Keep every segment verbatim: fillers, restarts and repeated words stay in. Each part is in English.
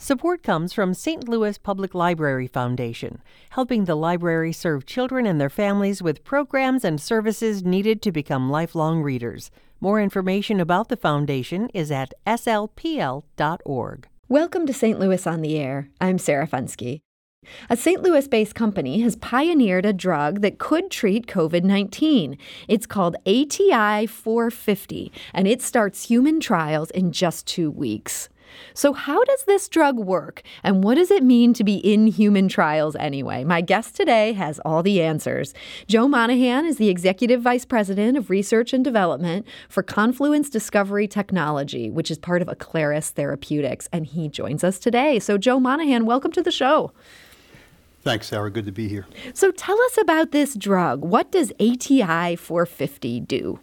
Support comes from Saint Louis Public Library Foundation, helping the library serve children and their families with programs and services needed to become lifelong readers. More information about the foundation is at s l p l dot org. Welcome to Saint Louis on the Air. I'm Sarah Fenske. A Saint Louis-based company has pioneered a drug that could treat covid nineteen. It's called A T I four fifty, and it starts human trials in just two weeks. So how does this drug work, and what does it mean to be in human trials anyway? My guest today has all the answers. Joe Monahan is the Executive Vice President of Research and Development for Confluence Discovery Technology, which is part of Aclaris Therapeutics, and he joins us today. So Joe Monahan, welcome to the show. Thanks, Sarah. Good to be here. So tell us about this drug. What does A T I four fifty do?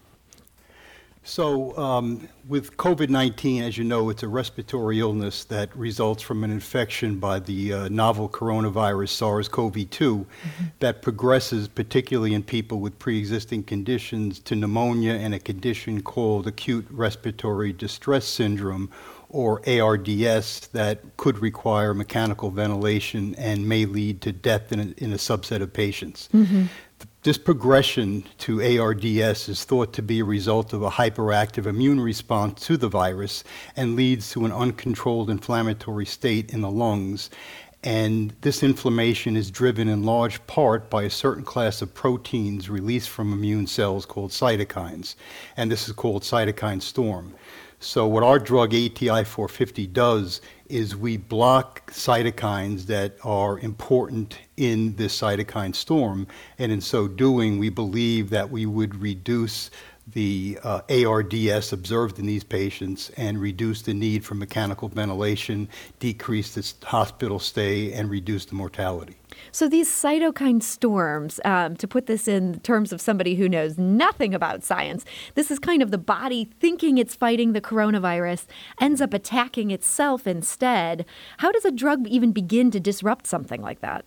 So um, with covid nineteen, as you know, it's a respiratory illness that results from an infection by the uh, novel coronavirus SARS CoV two mm-hmm. that progresses, particularly in people with pre-existing conditions, to pneumonia and a condition called acute respiratory distress syndrome, or A R D S, that could require mechanical ventilation and may lead to death in a, in a subset of patients. Mm-hmm. This progression to A R D S is thought to be a result of a hyperactive immune response to the virus and leads to an uncontrolled inflammatory state in the lungs. And this inflammation is driven in large part by a certain class of proteins released from immune cells called cytokines. And this is called cytokine storm. So what our drug A T I four fifty does is we block cytokines that are important in this cytokine storm, and in so doing, we believe that we would reduce the uh, A R D S observed in these patients and reduce the need for mechanical ventilation, decrease the hospital stay, and reduce the mortality. So these cytokine storms, um, to put this in terms of somebody who knows nothing about science, this is kind of the body thinking it's fighting the coronavirus, ends up attacking itself instead. How does a drug even begin to disrupt something like that?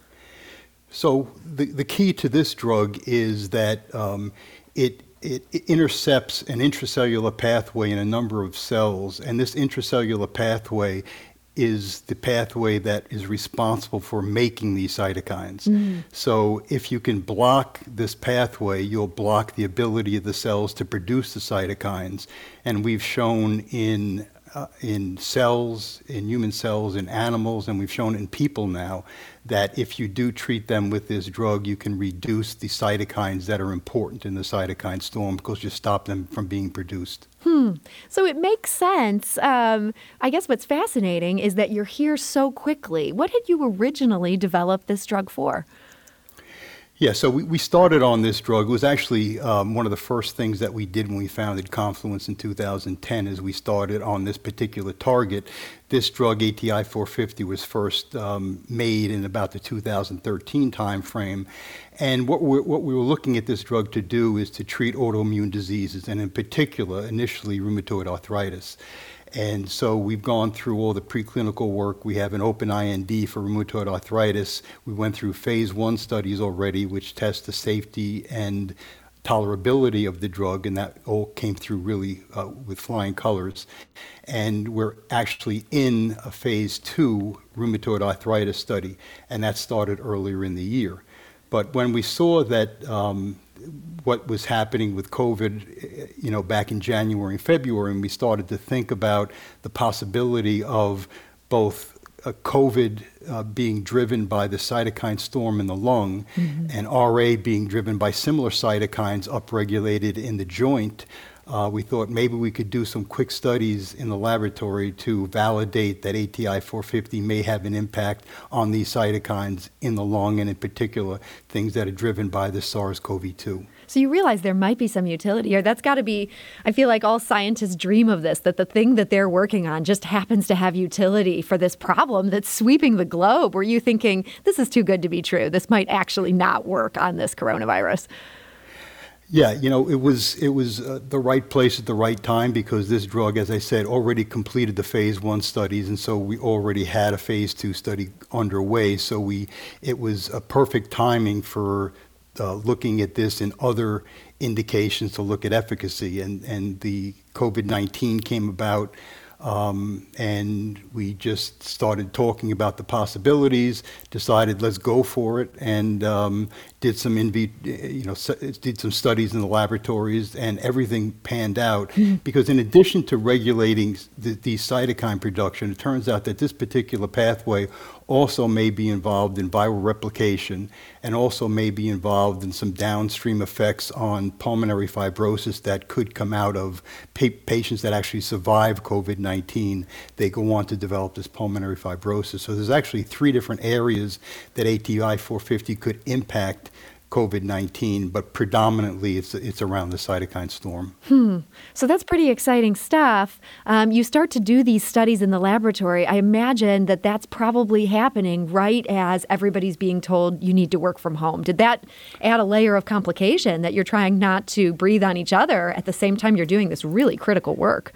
So the, the key to this drug is that um, it It intercepts an intracellular pathway in a number of cells, and this intracellular pathway is the pathway that is responsible for making these cytokines. Mm. So if you can block this pathway, you'll block the ability of the cells to produce the cytokines. And we've shown in uh, in cells, in human cells, in animals, and we've shown in people now, that if you do treat them with this drug, you can reduce the cytokines that are important in the cytokine storm because you stop them from being produced. Hmm. So it makes sense. Um, I guess what's fascinating is that you're here so quickly. What had you originally developed this drug for? Yeah, so we, we started on this drug. It was actually um, one of the first things that we did when we founded Confluence in two thousand ten is we started on this particular target. This drug, A T I four fifty, was first um, made in about the two thousand thirteen timeframe. And what, we're, what we were looking at this drug to do is to treat autoimmune diseases, and in particular, initially rheumatoid arthritis. And so we've gone through all the preclinical work. We have an open I N D for rheumatoid arthritis. We went through phase one studies already, which test the safety and tolerability of the drug, and that all came through really uh, with flying colors. And we're actually in a phase two rheumatoid arthritis study, and that started earlier in the year. But when we saw that um, what was happening with COVID, you know, back in January and February, and we started to think about the possibility of both uh, COVID uh, being driven by the cytokine storm in the lung, mm-hmm. and R A being driven by similar cytokines upregulated in the joint, uh, we thought maybe we could do some quick studies in the laboratory to validate that A T I four fifty may have an impact on these cytokines in the lung, and in particular, things that are driven by the SARS CoV two. So you realize there might be some utility here. That's got to be, I feel like all scientists dream of this, that the thing that they're working on just happens to have utility for this problem that's sweeping the globe. Were you thinking, this is too good to be true? This might actually not work on this coronavirus? Yeah, you know, it was it was uh, the right place at the right time, because this drug, as I said, already completed the phase one studies, and so we already had a phase two study underway. So we it was a perfect timing for uh, looking at this in other indications to look at efficacy, and and the COVID nineteen came about Um, and we just started talking about the possibilities, decided let's go for it, and um, did some in vit- you know, did some studies in the laboratories, and everything panned out. Because in addition to regulating the, the cytokine production, it turns out that this particular pathway also may be involved in viral replication and also may be involved in some downstream effects on pulmonary fibrosis that could come out of pa- patients that actually survive COVID nineteen. They go on to develop this pulmonary fibrosis. So there's actually three different areas that A T I four fifty could impact COVID nineteen, but predominantly it's it's around the cytokine storm. Hmm. So that's pretty exciting stuff. Um, you start to do these studies in the laboratory. I imagine that that's probably happening right as everybody's being told you need to work from home. Did that add a layer of complication that you're trying not to breathe on each other at the same time you're doing this really critical work?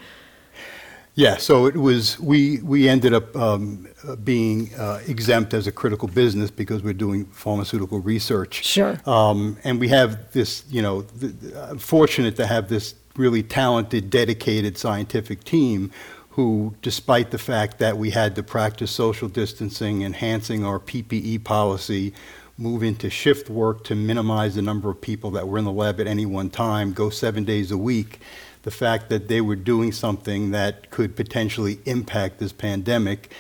Yeah, so it was, we, we ended up um, uh, being uh, exempt as a critical business because we're doing pharmaceutical research. Sure. Um, and we have this, you know, th- uh, fortunate to have this really talented, dedicated scientific team who, despite the fact that we had to practice social distancing, enhancing our P P E policy, move into shift work to minimize the number of people that were in the lab at any one time, go seven days a week, the fact that they were doing something that could potentially impact this pandemic,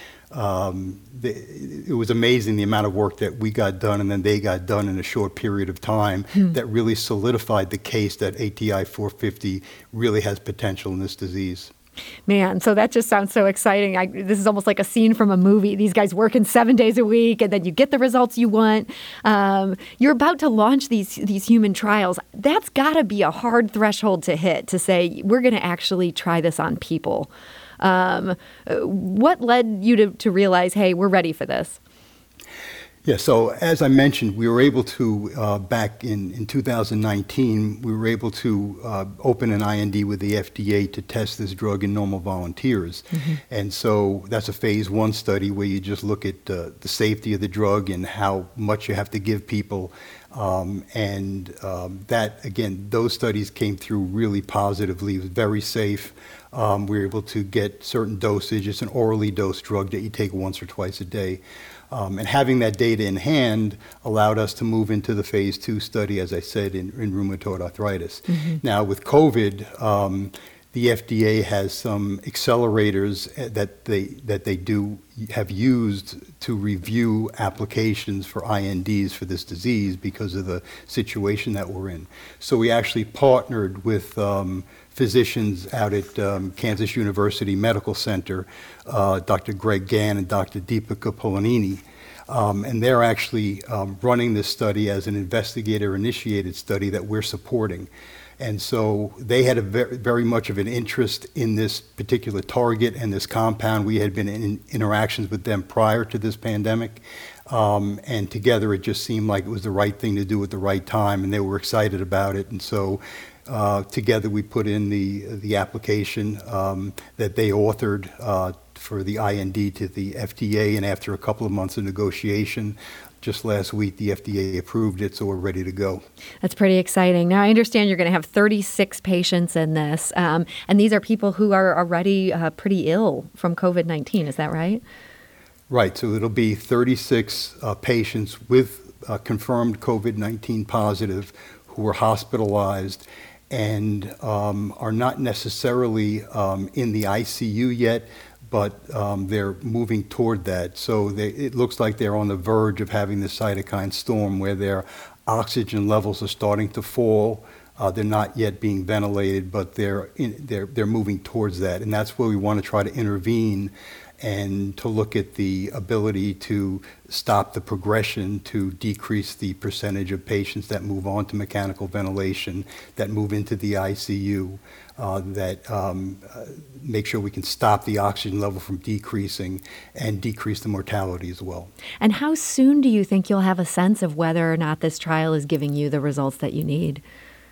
um, the, it was amazing the amount of work that we got done and then they got done in a short period of time hmm. that really solidified the case that A T I four fifty really has potential in this disease. Man, so that just sounds so exciting. I, this is almost like a scene from a movie. These guys working seven days a week, and then you get the results you want. Um, you're about to launch these these human trials. That's got to be a hard threshold to hit, to say, we're going to actually try this on people. Um, what led you to, to realize, hey, we're ready for this? Yeah, so as I mentioned, we were able to, uh, back in, in two thousand nineteen, we were able to uh, open an I N D with the F D A to test this drug in normal volunteers. Mm-hmm. And so that's a phase one study where you just look at uh, the safety of the drug and how much you have to give people. Um, and um, that, again, those studies came through really positively. It was very safe. Um, we were able to get certain dosage. It's an orally dosed drug that you take once or twice a day. Um, and having that data in hand allowed us to move into the phase two study, as I said, in, in rheumatoid arthritis. Mm-hmm. Now, with COVID, um, the F D A has some accelerators that they that they do have used to review applications for I N Ds for this disease because of the situation that we're in. So we actually partnered with um, physicians out at um, Kansas University Medical Center, uh, Doctor Greg Gann and Doctor Deepika Polanini. Um, and they're actually um, running this study as an investigator-initiated study that we're supporting. And so they had a very, very much of an interest in this particular target and this compound. We had been in interactions with them prior to this pandemic. Um, and together it just seemed like it was the right thing to do at the right time, and they were excited about it. And so uh, together we put in the, the application um, that they authored uh, for the I N D to the F D A, and after a couple of months of negotiation, just last week, the F D A approved it, so we're ready to go. That's pretty exciting. Now, I understand you're going to have thirty-six patients in this, um, and these are people who are already uh, pretty ill from COVID nineteen. Is that right? Right. So it'll be thirty-six uh, patients with uh, confirmed COVID nineteen positive who were hospitalized and um, are not necessarily um, in the I C U yet, but um, they're moving toward that. So they, it looks like they're on the verge of having the cytokine storm where their oxygen levels are starting to fall. Uh, they're not yet being ventilated, but they're, in, they're, they're moving towards that. And that's where we want to try to intervene and to look at the ability to stop the progression, to decrease the percentage of patients that move on to mechanical ventilation, that move into the I C U, uh, that um, uh, make sure we can stop the oxygen level from decreasing and decrease the mortality as well. And how soon do you think you'll have a sense of whether or not this trial is giving you the results that you need?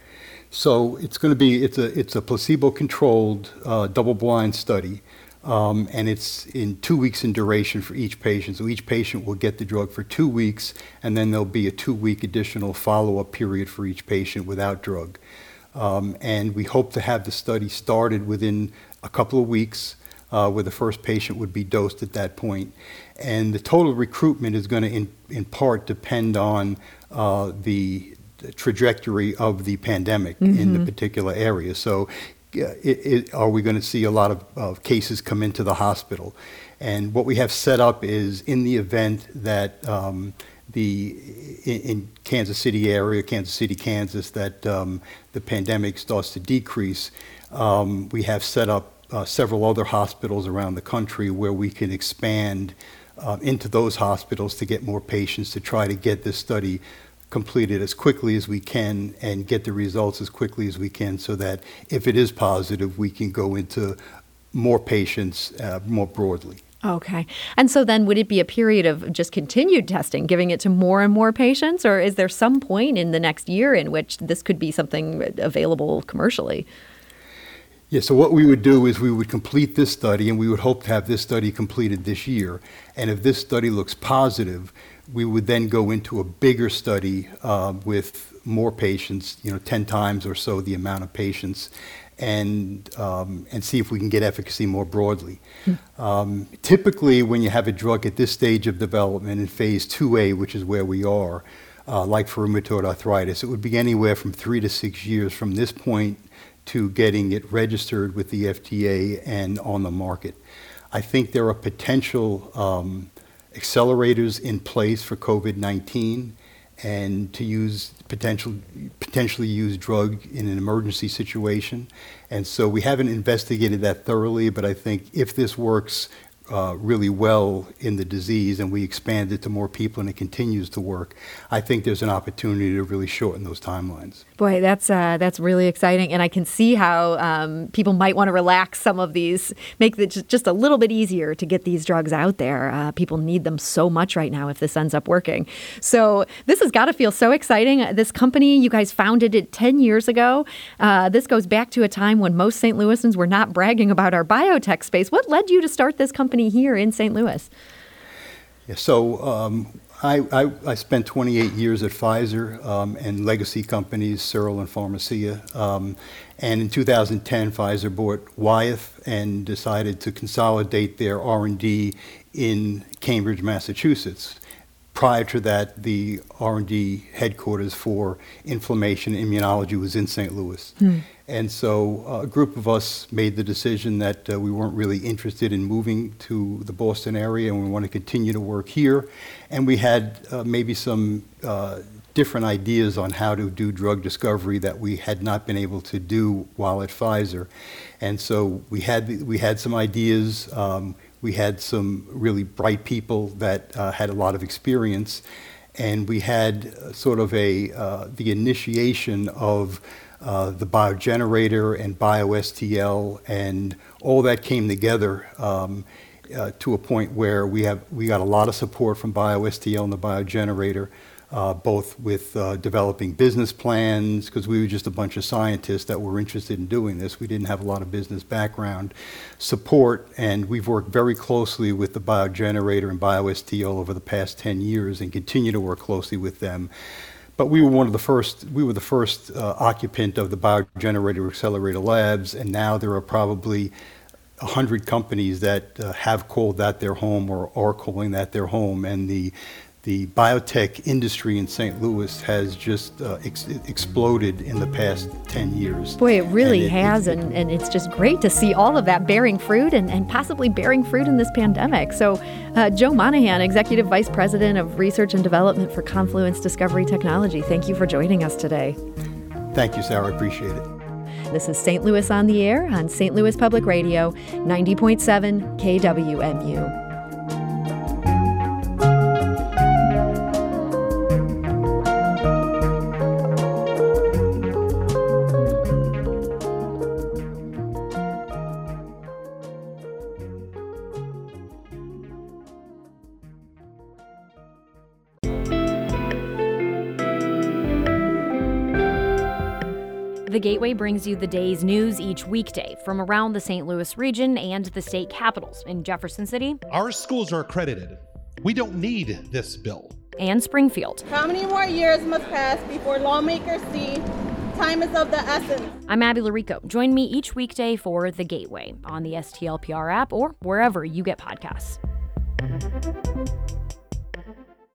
So it's going to be, it's a, it's a placebo-controlled uh, double-blind study. Um, and it's in two weeks in duration for each patient. So each patient will get the drug for two weeks, and then there'll be a two-week additional follow-up period for each patient without drug. Um, and we hope to have the study started within a couple of weeks. uh, where the first patient would be dosed at that point. And the total recruitment is going to, in, in part, depend on uh, the trajectory of the pandemic mm-hmm. in the particular area. So uh, it, it, are we going to see a lot of uh, cases come into the hospital? And what we have set up is, in the event that um, the in, in Kansas City area, Kansas City, Kansas, that um, the pandemic starts to decrease, um, we have set up uh, several other hospitals around the country where we can expand uh, into those hospitals to get more patients, to try to get this study completed as quickly as we can and get the results as quickly as we can, so that if it is positive, we can go into more patients uh, more broadly. Okay. And so then would it be a period of just continued testing, giving it to more and more patients, or is there some point in the next year in which this could be something available commercially? Yeah, so what we would do is we would complete this study, and we would hope to have this study completed this year. And if this study looks positive, we would then go into a bigger study uh, with more patients, you know, ten times or so the amount of patients, and um, and see if we can get efficacy more broadly. Hmm. Um, typically, when you have a drug at this stage of development in phase two A, which is where we are, uh, like for rheumatoid arthritis, it would be anywhere from three to six years from this point to getting it registered with the F D A and on the market. I think there are potential um, accelerators in place for COVID nineteen, and to use potential, potentially use drug in an emergency situation. And so we haven't investigated that thoroughly, but I think if this works uh, really well in the disease and we expand it to more people and it continues to work, I think there's an opportunity to really shorten those timelines. Boy, that's uh, that's really exciting. And I can see how um, people might want to relax some of these, make it just a little bit easier to get these drugs out there. Uh, people need them so much right now if this ends up working. So this has got to feel so exciting. This company, you guys founded it ten years ago. Uh, this goes back to a time when most Saint Louisans were not bragging about our biotech space. What led you to start this company here in Saint Louis? Yeah, so um, I, I, I spent twenty-eight years at Pfizer um, and legacy companies, Searle and Pharmacia. Um, and in two thousand ten, Pfizer bought Wyeth and decided to consolidate their R and D in Cambridge, Massachusetts. Prior to that, the R and D headquarters for inflammation and immunology was in Saint Louis. Hmm. And so uh, a group of us made the decision that uh, we weren't really interested in moving to the Boston area, and we want to continue to work here. And we had uh, maybe some uh, different ideas on how to do drug discovery that we had not been able to do while at Pfizer. And so we had, the, we had some ideas. Um, we had some really bright people that uh, had a lot of experience. And we had uh, sort of a, uh, the initiation of Uh, the biogenerator and BioSTL, and all that came together um, uh, to a point where we have we got a lot of support from BioSTL and the biogenerator, uh, both with uh, developing business plans, because we were just a bunch of scientists that were interested in doing this. We didn't have a lot of business background support, and we've worked very closely with the biogenerator and BioSTL over the past ten years and continue to work closely with them. But we were one of the first, we were the first uh, occupant of the Biogenerator Accelerator Labs, and now there are probably one hundred companies that uh, have called that their home or are calling that their home. And the the biotech industry in Saint Louis has just uh, ex- exploded in the past ten years. Boy, it really it, has, it, and, and it's just great to see all of that bearing fruit and, and possibly bearing fruit in this pandemic. So uh, Joe Monahan, Executive Vice President of Research and Development for Confluence Discovery Technology, thank you for joining us today. Thank you, Sarah. I appreciate it. This is Saint Louis on the Air on Saint Louis Public Radio, ninety point seven K W M U. The Gateway brings you the day's news each weekday from around the Saint Louis region and the state capitals in Jefferson City. Our schools are accredited. We don't need this bill. And Springfield. How many more years must pass before lawmakers see Time is of the essence. I'm Abby Larico. Join me each weekday for The Gateway on the S T L P R app or wherever you get podcasts.